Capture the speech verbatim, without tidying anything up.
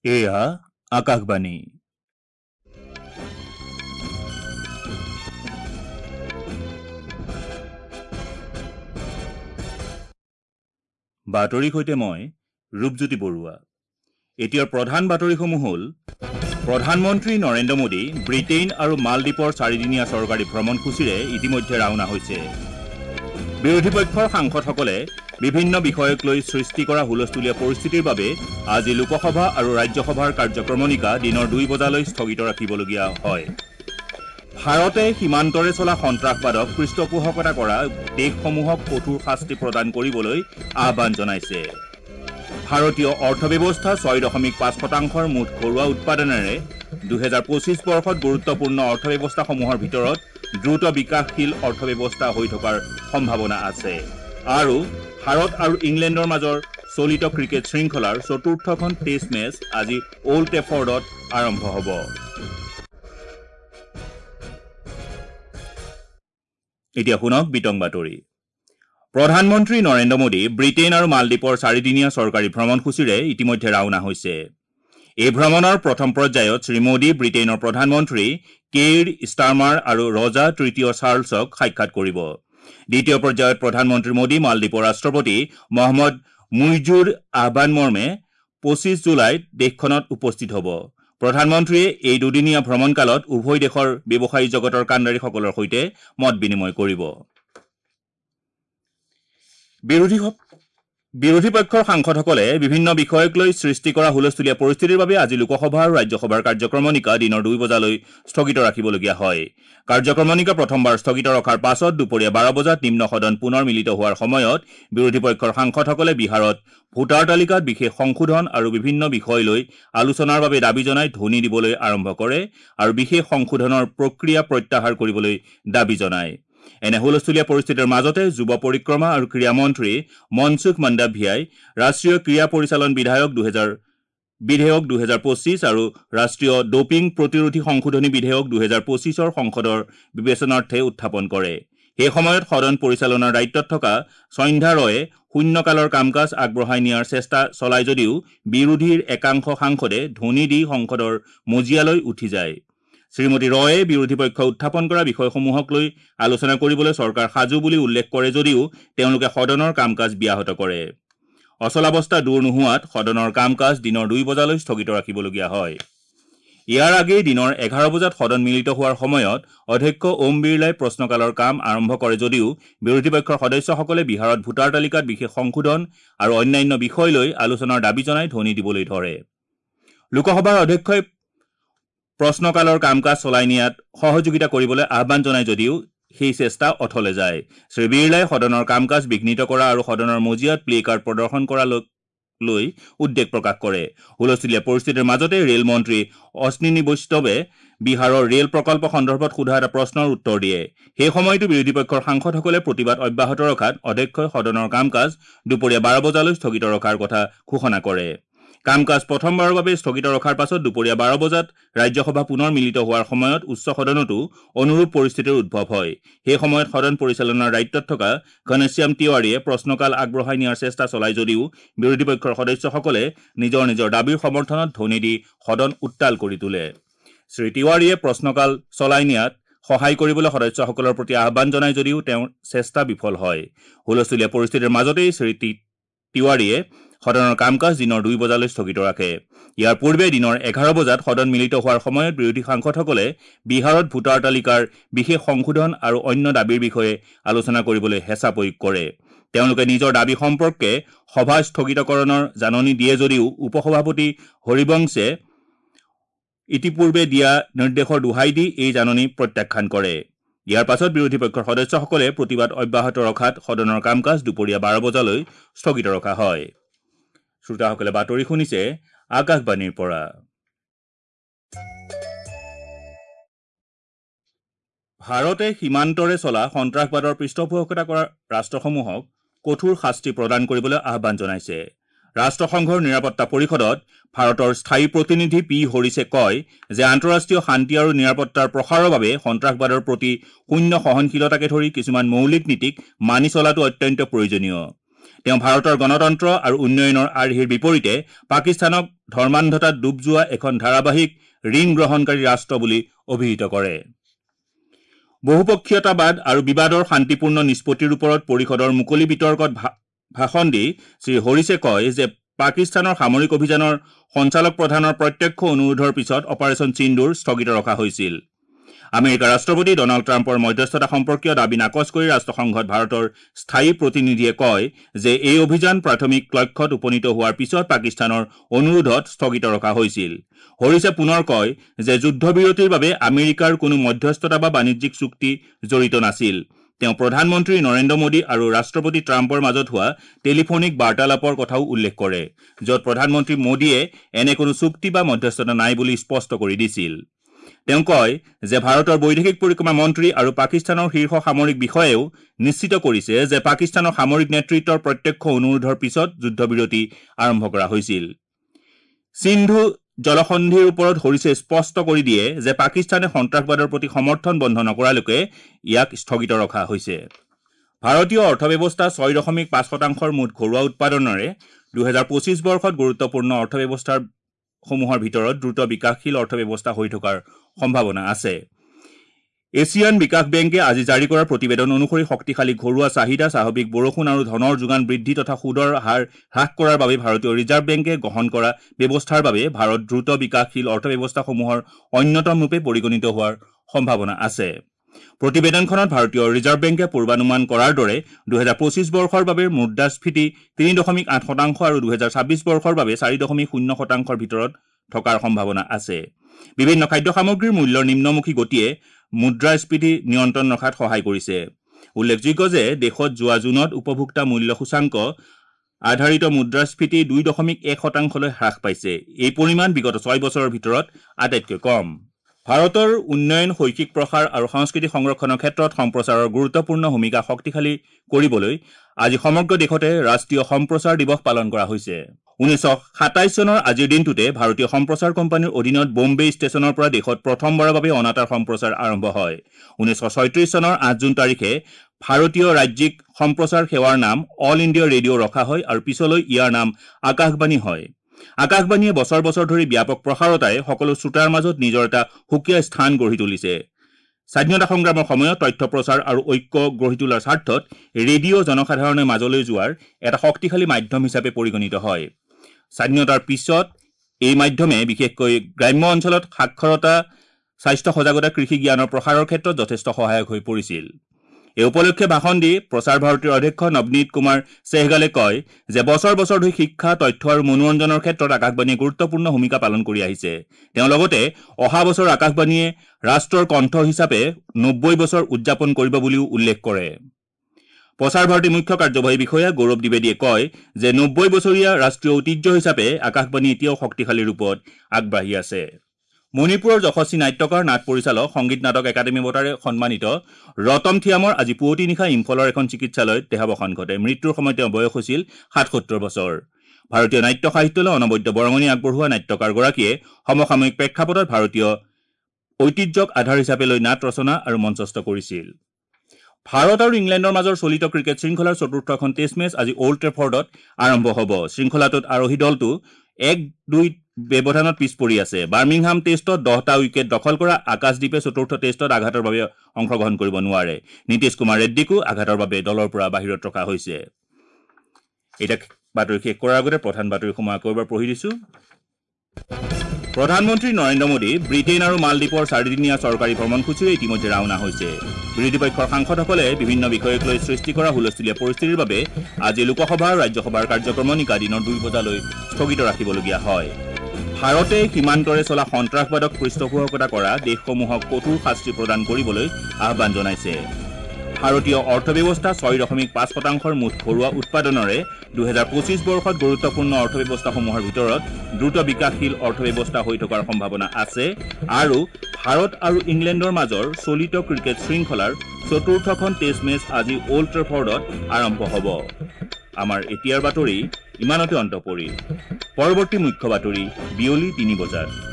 এয়া আকাশবাণী। বাতৰিৰ সৈতে মই ৰূপজ্যোতি বৰুৱা। এতিয়াৰ প্ৰধান বাতৰিসমূহ হ'ল প্ৰধানমন্ত্ৰী নৰেন্দ্ৰ মোদী ব্ৰিটেইন আৰু মালদ্বীপৰ চাৰিদিনীয়া চৰকাৰী ভ্ৰমণসূচীৰে ইতিমধ্যে ৰাওনা হৈছে। বিৰোধী পক্ষৰ সাংসদসকলে বিভিন্ন বিষয়ক লৈ সৃষ্টি কৰা হুলস্থুলীয়া পৰিস্থিতিৰ বাবে আজি লোকসভা আৰু ৰাজ্যসভাৰ কাৰ্যক্ৰমণিকা দিনৰ দুই বজালৈ স্থগিত ৰাখিবলগীয়া হয়। ভাৰতে সীমান্তৰে চলা সন্ত্ৰাসবাদক পৃষ্ঠপোষকতা কৰা দেশসমূহক কঠোৰ শাস্তি প্ৰদান কৰিবলৈ আহ্বান জনাইছে। ভাৰতীয় অৰ্থব্যৱস্থা ছয় দশমিক পাঁচ শতাংশৰ মুঠ ঘৰুৱা উৎপাদনেৰে দুহেজাৰ পঁচিছ বৰ্ষত গুৰুত্বপূৰ্ণ অৰ্থব্যৱস্থাসমূহৰ ভিতৰত দ্ৰুত বিকাশশীল অৰ্থব্যৱস্থা হৈ থকাৰ সম্ভাৱনা আছে। আৰু ভাৰত আৰু ইংলেণ্ডৰ মাজৰ চলিত ক্ৰিকেট শৃংখলাৰ চতুৰ্থখন টেষ্ট মেচ আজি অল্ড ট্ৰেফৰ্ডত আৰম্ভ হ'ব। এতিয়া শুনক বিতং বাতৰি। প্ৰধানমন্ত্ৰী নৰেন্দ্ৰ মোদী ব্ৰিটেইন আৰু মালদ্বীপৰ চাৰিদিনীয়া চৰকাৰী ভ্ৰমণসূচীৰে ইতিমধ্যে ৰাওনা হৈছে। এই ভ্ৰমণৰ প্ৰথম পৰ্যায়ত শ্ৰীমোদী ব্ৰিটেইনৰ প্ৰধানমন্ত্ৰী কেইৰ ষ্টাৰমাৰ আৰু ৰজা তৃতীয় চাৰ্লছক সাক্ষাৎ কৰিব। দ্বিতীয় পৰ্যায়ত প্ৰধানমন্ত্ৰী মোদী মালদ্বীপৰ ৰাষ্ট্ৰপতি মহম্মদ মুইজুৰ আহবান মৰ্মে পঁচিছ জুলাইত দেশখনত উপস্থিত হ'ব। প্ৰধানমন্ত্ৰীয়ে এই দুদিনীয়া ভ্ৰমণকালত উভয় দেশৰ ব্যৱসায়ী জগতৰ কাণ্ডাৰীসকলৰ সৈতে মত বিনিময় কৰিব। বিৰোধী বিৰোধী পক্ষৰ সাংসদসকলে বিভিন্ন বিষয়ক লৈ সৃষ্টি কৰা হুলস্থুলীয়া পৰিস্থিতিৰ বাবে আজি লোকসভা আৰু ৰাজ্যসভাৰ কাৰ্যক্ৰমণিকা দিনৰ দুই বজালৈ স্থগিত ৰাখিবলগীয়া হয়। কাৰ্যক্ৰমণিকা প্ৰথমবাৰ স্থগিত ৰখাৰ পাছত দুপৰীয়া বাৰ বজাত নিম্ন সদন পুনৰ মিলিত হোৱাৰ সময়ত বিৰোধী পক্ষৰ সাংসদসকলে বিহাৰত ভোটাৰ তালিকাত বিশেষ সংশোধন আৰু বিভিন্ন বিষয় লৈ আলোচনাৰ বাবে দাবী জনাই ধ্বনি দিবলৈ আৰম্ভ কৰে আৰু বিশেষ সংশোধনৰ প্ৰক্ৰিয়া প্ৰত্যাহাৰ কৰিবলৈ দাবী জনায়। এনে হুলস্থুলীয়া পৰিস্থিতিৰ মাজতে যুৱ পৰিক্ৰমা আৰু ক্ৰীড়া মন্ত্ৰী মনসুখ মাণ্ডাভিয়াই ৰাষ্ট্ৰীয় ক্ৰীড়া পৰিচালন বিধায়ক দুহেজাৰ বিধেয়ক দুহেজাৰ পঁচিছ আৰু ৰাষ্ট্ৰীয় ডোপিং প্ৰতিৰোধী সংশোধনী বিধেয়ক দুহেজাৰ পঁচিছৰ সংসদৰ বিবেচনাৰ্থে উত্থাপন কৰে। সেই সময়ত সদন পৰিচালনাৰ দায়িত্বত থকা সন্ধ্যা ৰয়ে শূন্যকালৰ কাম কাজ আগবঢ়াই নিয়াৰ চেষ্টা চলাই যদিও বিৰোধীৰ একাংশ সাংসদে ধ্বনি দি সংসদৰ মজিয়ালৈ উঠি যায়। শ্ৰীমতী ৰয়ে বিৰোধী পক্ষই উত্থাপন কৰা বিষয়সমূহক লৈ আলোচনা কৰিবলৈ চৰকাৰ সাজু বুলি উল্লেখ কৰে যদিও তেওঁলোকে সদনৰ কাম কাজ ব্যাহত কৰে। অচলাৱস্থা দূৰ নোহোৱাত সদনৰ কাম কাজ দিনৰ দুই বজালৈ স্থগিত ৰাখিবলগীয়া হয়। ইয়াৰ আগেয়ে দিনৰ এঘাৰ বজাত সদন মিলিত হোৱাৰ সময়ত অধ্যক্ষ ওম বিৰলাই প্ৰশ্নকালৰ কাম আৰম্ভ কৰে যদিও বিৰোধী পক্ষৰ সদস্যসকলে বিহাৰত ভোটাৰ তালিকাত বিশেষ সংশোধন আৰু অন্যান্য বিষয় লৈ আলোচনাৰ দাবী জনাই ধ্বনি দিবলৈ ধৰে। লোকসভাৰ অধ্যক্ষই প্ৰশ্নকালৰ কাম কাজ চলাই নিয়াত সহযোগিতা কৰিবলৈ আহ্বান জনাই যদিও সেই চেষ্টা অথলে যায়। শ্ৰী বিৰলাই সদনৰ কাম কাজ বিঘ্নিত কৰা আৰু সদনৰ মজিয়াত প্লে কাৰ্ড প্ৰদৰ্শন কৰা লৈ উদ্বেগ প্ৰকাশ কৰে। হুলস্থুলীয়া পৰিস্থিতিৰ মাজতে ৰেল মন্ত্ৰী অশ্বিনী বৈষ্ণৱে বিহাৰৰ ৰেল প্ৰকল্প সন্দৰ্ভত সোধা এটা প্ৰশ্নৰ উত্তৰ দিয়ে। সেই সময়তো বিৰোধী পক্ষৰ সাংসদসকলে প্ৰতিবাদ অব্যাহত ৰখাত অধ্যক্ষই সদনৰ কাম কাজ দুপৰীয়া বাৰ বজালৈ স্থগিত ৰখাৰ কথা ঘোষণা কৰে। কাম কাজ প্ৰথমবাৰৰ বাবে স্থগিত ৰখাৰ পাছত দুপৰীয়া বাৰ বজাত ৰাজ্যসভা পুনৰ মিলিত হোৱাৰ সময়ত উচ্চ সদনতো অনুৰূপ পৰিস্থিতিৰ উদ্ভৱ হয়। সেই সময়ত সদন পৰিচালনাৰ দায়িত্বত থকা ঘনশ্যাম তিৱাৰীয়ে প্ৰশ্নকাল আগবঢ়াই নিয়াৰ চেষ্টা চলাই যদিও বিৰোধী পক্ষৰ সদস্যসকলে নিজৰ নিজৰ দাবীৰ সমৰ্থনত ধ্বনি দি সদন উত্তাল কৰি তোলে। শ্ৰী তিৱাৰীয়ে প্ৰশ্নকাল চলাই নিয়াত সহায় কৰিবলৈ সদস্যসকলৰ প্ৰতি আহ্বান জনাই যদিও তেওঁৰ চেষ্টা বিফল হয়। হুলস্থুলীয়া পৰিস্থিতিৰ মাজতেই শ্ৰী তিৱাৰীয়ে সদনৰ কাম কাজ দিনৰ দুই বজালৈ স্থগিত ৰাখে। ইয়াৰ পূৰ্বে দিনৰ এঘাৰ বজাত সদন মিলিত হোৱাৰ সময়ত বিৰোধী সাংসদসকলে বিহাৰত ভোটাৰ তালিকাৰ বিশেষ সংশোধন আৰু অন্য দাবীৰ বিষয়ে আলোচনা কৰিবলৈ হেঁচা প্ৰয়োগ কৰে। তেওঁলোকে নিজৰ দাবী সম্পৰ্কে সভা স্থগিতকৰণৰ জাননী দিয়ে যদিও উপসভাপতি হৰিবংশে ইতিপূৰ্বে দিয়া নিৰ্দেশৰ দোহাই দি এই জাননী প্ৰত্যাখ্যান কৰে। ইয়াৰ পাছত বিৰোধী পক্ষৰ সদস্যসকলে প্ৰতিবাদ অব্যাহত ৰখাত সদনৰ কাম কাজ দুপৰীয়া বাৰ বজালৈ স্থগিত ৰখা হয়। শ্ৰোতাসকলে বাতৰি শুনিছে আকাশবাণীৰ পৰা। ভাৰতে সীমান্তৰে চলা সন্ত্ৰাসবাদৰ পৃষ্ঠপোষকতা কৰা ৰাষ্ট্ৰসমূহক কঠোৰ শাস্তি প্ৰদান কৰিবলৈ আহ্বান জনাইছে। ৰাষ্ট্ৰসংঘৰ নিৰাপত্তা পৰিষদত ভাৰতৰ স্থায়ী প্ৰতিনিধি পি হৰিছে কয় যে আন্তঃৰাষ্ট্ৰীয় শান্তি আৰু নিৰাপত্তাৰ প্ৰসাৰৰ বাবে সন্ত্ৰাসবাদৰ প্ৰতি শূন্য সহনশীলতাকে ধৰি কিছুমান মৌলিক নীতিক মানি চলাটো অত্যন্ত প্ৰয়োজনীয়। তেওঁ ভাৰতৰ গণতন্ত্ৰ আৰু উন্নয়নৰ আৰ্হিৰ বিপৰীতে পাকিস্তানক ধৰ্মান্ধতাত ডুব যোৱা এখন ধাৰাবাহিক ঋণ গ্ৰহণকাৰী ৰাষ্ট্ৰ বুলি অভিহিত কৰে। বহুপক্ষীয়তাবাদ আৰু বিবাদৰ শান্তিপূৰ্ণ নিষ্পত্তিৰ ওপৰত পৰিষদৰ মুকলি বিতৰ্কত ভাষণ দি শ্ৰী হৰিছে কয় যে পাকিস্তানৰ সামৰিক অভিযানৰ সঞ্চালক প্ৰধানৰ প্ৰত্যক্ষ অনুৰোধৰ পিছত অপাৰেশ্যন সিন্দুৰ স্থগিত ৰখা হৈছিল। আমেৰিকাৰ ৰাষ্ট্ৰপতি ডনাল্ড ট্ৰাম্পৰ মধ্যস্থতা সম্পৰ্কীয় দাবী নাকচ কৰি ৰাষ্ট্ৰসংঘত ভাৰতৰ স্থায়ী প্ৰতিনিধিয়ে কয় যে এই অভিযান প্ৰাথমিক লক্ষ্যত উপনীত হোৱাৰ পিছত পাকিস্তানৰ অনুৰোধত স্থগিত ৰখা হৈছিল। হৰিছে পুনৰ কয় যে যুদ্ধবিৰতিৰ বাবে আমেৰিকাৰ কোনো মধ্যস্থতা বা বাণিজ্যিক চুক্তি জড়িত নাছিল। তেওঁ প্ৰধানমন্ত্ৰী নৰেন্দ্ৰ মোদী আৰু ৰাষ্ট্ৰপতি ট্ৰাম্পৰ মাজত হোৱা টেলিফোনিক বাৰ্তালাপৰ কথাও উল্লেখ কৰে, য'ত প্ৰধানমন্ত্ৰী মোদীয়ে এনে কোনো চুক্তি বা মধ্যস্থতা নাই বুলি স্পষ্ট কৰি দিছিল। তেওঁ কয় যে ভাৰতৰ বৈদেশিক পৰিক্ৰমা মন্ত্ৰী আৰু পাকিস্তানৰ শীৰ্ষ সামৰিক বিষয়াও নিশ্চিত কৰিছে যে পাকিস্তানৰ সামৰিক নেতৃত্বৰ প্ৰত্যক্ষ অনুৰোধৰ পিছত যুদ্ধবিৰতি আৰম্ভ কৰা হৈছিল। সিন্ধু জলসন্ধিৰ ওপৰত হৰিছে স্পষ্ট কৰি দিয়ে যে পাকিস্তানে সন্ত্ৰাসবাদৰ প্ৰতি সমৰ্থন বন্ধ নকৰালৈকে ইয়াক স্থগিত ৰখা হৈছে। ভাৰতীয় অৰ্থব্যৱস্থা ছয় দশমিক পাঁচ শতাংশৰ মুঠ ঘৰুৱা উৎপাদনেৰে দুহেজাৰ পঁচিছ বৰ্ষত গুৰুত্বপূৰ্ণ অৰ্থব্যৱস্থাৰ সমূহৰ ভিতৰত দ্ৰুত বিকাশশীল অৰ্থব্যৱস্থা হৈ থকাৰ সম্ভাৱনা আছে। এছিয়ান বিকাশ বেংকে আজি জাৰি কৰা প্ৰতিবেদন অনুসৰি শক্তিশালী ঘৰুৱা চাহিদা, স্বাভাৱিক বৰষুণ আৰু ধনৰ যোগান বৃদ্ধি তথা সুদৰ হাৰ হ্ৰাস কৰাৰ বাবে ভাৰতীয় ৰিজাৰ্ভ বেংকে গ্ৰহণ কৰা ব্যৱস্থাৰ বাবে ভাৰত দ্ৰুত বিকাশশীল অৰ্থব্যৱস্থাসমূহৰ অন্যতম ৰূপে পৰিগণিত হোৱাৰ সম্ভাৱনা আছে। প্ৰতিবেদনখনত ভাৰতীয় ৰিজাৰ্ভ বেংকে পূৰ্বানুমান কৰাৰ দৰে দুহেজাৰ পঁচিছ বৰ্ষৰ বাবে মুদ্ৰাস্ফীতি তিনি দশমিক আঠ শতাংশ আৰু দুহেজাৰ ছাব্বিছ বৰ্ষৰ বাবে চাৰি দশমিক শূন্য শতাংশৰ ভিতৰত থকাৰ সম্ভাৱনা আছে। বিভিন্ন খাদ্য সামগ্ৰীৰ মূল্যৰ নিম্নমুখী গতিয়ে মুদ্ৰাস্ফীতি নিয়ন্ত্ৰণ ৰখাত সহায় কৰিছে। উল্লেখযোগ্য যে দেশত যোৱা জুনত উপভোক্তা মূল্য সূচাংক আধাৰিত মুদ্ৰাস্ফীতি দুই দশমিক এক শতাংশলৈ হ্ৰাস পাইছে। এই পৰিমাণ বিগত ছয় বছৰৰ ভিতৰত আটাইতকৈ কম। ভাৰতৰ উন্নয়ন, শৈক্ষিক প্ৰসাৰ আৰু সংস্কৃতি সংৰক্ষণৰ ক্ষেত্ৰত সম্প্ৰচাৰৰ গুৰুত্বপূৰ্ণ ভূমিকা শক্তিশালী কৰিবলৈ আজি সমগ্ৰ দেশতে ৰাষ্ট্ৰীয় সম্প্ৰচাৰ দিৱস পালন কৰা হৈছে। ঊনৈছশ সাতাইছ চনৰ আজিৰ দিনটোতে ভাৰতীয় সম্প্ৰচাৰ কোম্পানীৰ অধীনত বম্বে ষ্টেচনৰ পৰা দেশত প্ৰথমবাৰৰ বাবে অনাতাঁৰ সম্প্ৰচাৰ আৰম্ভ হয়। ঊনৈছশ ছয়ত্ৰিশ চনৰ আঠ জুন তাৰিখে ভাৰতীয় ৰাজ্যিক সম্প্ৰচাৰ সেৱাৰ নাম অল ইণ্ডিয়া ৰেডিঅ' ৰখা হয় আৰু পিছলৈ ইয়াৰ নাম আকাশবাণী হয়। আকাশবাণীয়ে বছৰ বছৰ ধৰি ব্যাপক প্ৰসাৰতাৰে সকলো শ্ৰোতাৰ মাজত নিজৰ এটা সুকীয়া স্থান গঢ়ি তুলিছে। স্বাধীনতা সংগ্ৰামৰ সময়ত তথ্য প্ৰচাৰ আৰু ঐক্য গঢ়ি তোলাৰ স্বাৰ্থত ৰেডিঅ' জনসাধাৰণৰ মাজলৈ যোৱাৰ এটা শক্তিশালী মাধ্যম হিচাপে পৰিগণিত হয়। স্বাধীনতাৰ পিছত এই মাধ্যমে বিশেষকৈ গ্ৰাম্য অঞ্চলত সাক্ষৰতা, স্বাস্থ্য সজাগতা, কৃষি জ্ঞানৰ প্ৰসাৰৰ ক্ষেত্ৰত যথেষ্ট সহায়ক হৈ পৰিছিল। এই উপলক্ষে ভাষণ দি প্ৰচাৰ ভাৰতীৰ অধ্যক্ষ নৱনীত কুমাৰ চেহগালে কয় যে বছৰ বছৰ ধৰি শিক্ষা, তথ্য আৰু মনোৰঞ্জনৰ ক্ষেত্ৰত আকাশবাণীয়ে গুৰুত্বপূৰ্ণ ভূমিকা পালন কৰি আহিছে। তেওঁ লগতে অহা বছৰ আকাশবাণীয়ে ৰাষ্ট্ৰৰ কণ্ঠ হিচাপে নব্বৈ বছৰ উদযাপন কৰিব বুলিও উল্লেখ কৰে। প্ৰচাৰ ভাৰতীৰ মুখ্য কাৰ্যবাহী বিষয়া গৌৰৱ দ্বিবেদীয়ে কয় যে নব্বৈ বছৰীয়া ৰাষ্ট্ৰীয় ঐতিহ্য হিচাপে আকাশবাণী এতিয়াও শক্তিশালী ৰূপত আগবাঢ়ি আছে। মণিপুৰৰ যশস্বী নাট্যকাৰ, নাট পৰিচালক, সংগীত নাটক একাডেমী বঁটাৰে সন্মানিত ৰতম থিয়ামৰ আজি পুৱতি নিশা ইম্ফলৰ এখন চিকিৎসালয়ত দেহাৱসান ঘটে। মৃত্যুৰ সময়ত তেওঁৰ বয়স হৈছিল সাতসত্তৰ বছৰ। ভাৰতীয় নাট্য সাহিত্যলৈ অনবদ্য বৰঙণি আগবঢ়োৱা নাট্যকাৰগৰাকীয়ে সমসাময়িক প্ৰেক্ষাপটত ভাৰতীয় ঐতিহ্যক আধাৰ হিচাপে লৈ নাট ৰচনা আৰু মঞ্চস্থ কৰিছিল। ভাৰত আৰু ইংলেণ্ডৰ মাজৰ চলিত ক্ৰিকেট শৃংখলাৰ চতুৰ্থখন টেষ্ট মেচ আজি অল্ড ট্ৰেফৰ্ডত আৰম্ভ হ'ব। শৃংখলাটোত আৰোহী দলটো এক দুই ব্যৱধানত পিছ পৰি আছে। বাৰ্মিংহাম টেষ্টত দহটা উইকেট দখল কৰা আকাশদ্বীপে চতুৰ্থ টেষ্টত আঘাতৰ বাবে অংশগ্ৰহণ কৰিব নোৱাৰে। নীতিশ কুমাৰ ৰেড্ডীকো আঘাতৰ বাবে দলৰ পৰা বাহিৰত ৰখা হৈছে। এতিয়া বাতৰি শেষ কৰাৰ আগতে প্ৰধান বাতৰিসমূহ আকৌ এবাৰ পঢ়ি দিছো। প্ৰধানমন্ত্ৰী নৰেন্দ্ৰ মোদী ব্ৰিটেইন আৰু মালদ্বীপৰ চাৰিদিনীয়া চৰকাৰী ভ্ৰমণসূচীৰে ইতিমধ্যে ৰাওনা হৈছে। বিৰোধী পক্ষৰ সাংসদসকলে বিভিন্ন বিষয়ক লৈ সৃষ্টি কৰা হুলস্থুলীয়া পৰিস্থিতিৰ বাবে আজি লোকসভা আৰু ৰাজ্যসভাৰ কাৰ্যক্ৰম নিশা দিনৰ দুই বজালৈ স্থগিত ৰাখিবলগীয়া হয়। ভাৰতে সীমান্তৰে চলা সন্ত্ৰাসবাদক পৃষ্ঠপোষকতা কৰা দেশসমূহক কঠোৰ শাস্তি প্ৰদান কৰিবলৈ আহ্বান জনাইছে। ভাৰতীয় অৰ্থব্যৱস্থা ছয় দশমিক পাঁচ শতাংশৰ মুঠ ঘৰুৱা উৎপাদনেৰে দুহেজাৰ পঁচিছ বৰ্ষত গুৰুত্বপূৰ্ণ অৰ্থব্যৱস্থাসমূহৰ ভিতৰত দ্ৰুত বিকাশশীল অৰ্থব্যৱস্থা হৈ থকাৰ সম্ভাৱনা আছে আৰু ভাৰত আৰু ইংলেণ্ডৰ মাজৰ চলিত ক্ৰিকেট শৃংখলাৰ চতুৰ্থখন টেষ্ট মেচ আজি অল্ড ট্ৰেফৰ্ডত আৰম্ভ হ'ব। আমাৰ এতিয়াৰ বাতৰি ইমানতে অন্ত পৰিল। পৰৱৰ্তী মুখ্য বাতৰি বিয়লি তিনি বজাত।